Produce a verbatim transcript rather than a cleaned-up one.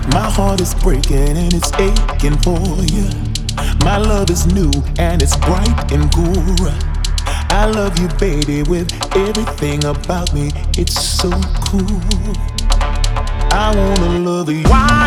My heart is breaking and it's aching for you. My love is new and it's bright and cool. I love you, baby, with everything about me. It's so cool. I wanna love you. Why?